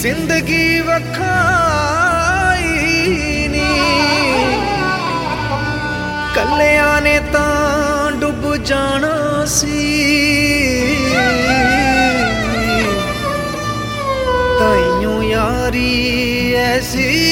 जिंदगी वखाई नी कलिया ने तां डुब जाना सी ताइयों यारी ऐसी